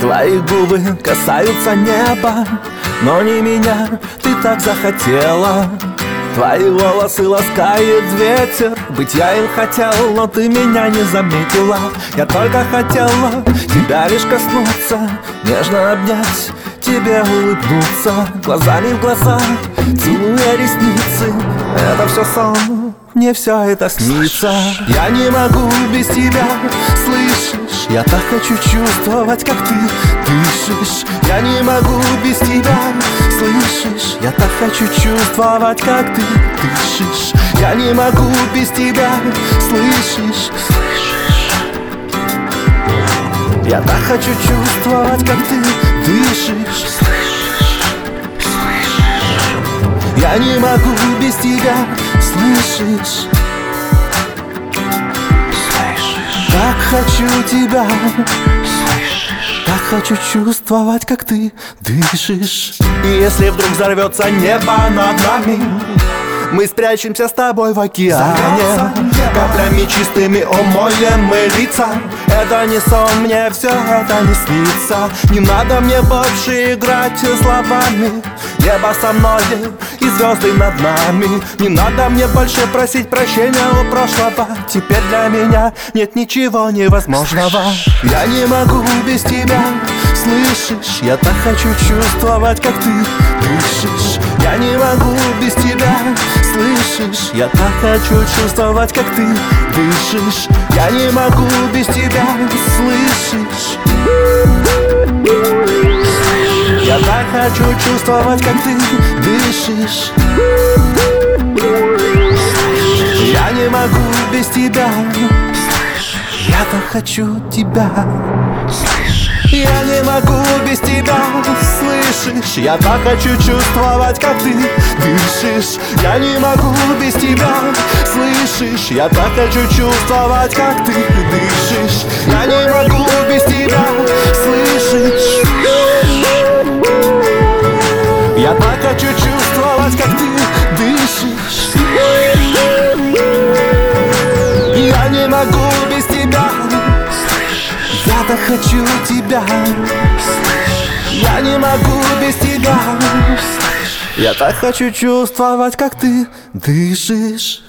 Твои губы касаются неба, но не меня ты так захотела. Твои волосы ласкает ветер, быть я им хотел, но ты меня не заметила. Я только хотела тебя лишь коснуться, нежно обнять, тебе улыбнуться, глазами в глаза, целуя ресницы. Это все сон, мне все это снится. Я не могу без тебя, слышишь? Я так хочу чувствовать, как ты дышишь. Я не могу без тебя, слышишь? Я так хочу чувствовать, как ты дышишь. Я не могу без тебя, слышишь? Я так хочу чувствовать, как ты дышишь. Я не могу без тебя, слышишь? Так хочу тебя, так хочу чувствовать, как ты дышишь. И если вдруг взорвется небо над нами, мы спрячемся с тобой в океане. Каплями чистыми умоем мы лица. Это не сон, мне все это не снится. Не надо мне больше играть словами. Небо со мной и звезды над нами. Не надо мне больше просить прощения у прошлого. Теперь для меня нет ничего невозможного. Я не могу без тебя, слышишь? Я так хочу чувствовать, как ты дышишь. Я не могу без тебя, слышишь? Я так хочу чувствовать, как ты дышишь. Я не могу без тебя, слышишь? Я так хочу чувствовать, как ты дышишь. Я не могу без тебя. Я так хочу тебя. Я не могу без тебя, слышишь? Я так хочу чувствовать, как ты дышишь. Я не могу без тебя, слышишь? Я так хочу чувствовать, как ты дышишь. Я не могу без тебя, слышишь? Я так хочу чувствовать, как ты дышишь. Я не могу без тебя. Я так хочу тебя. Я не могу без тебя. Я так хочу чувствовать, как ты дышишь.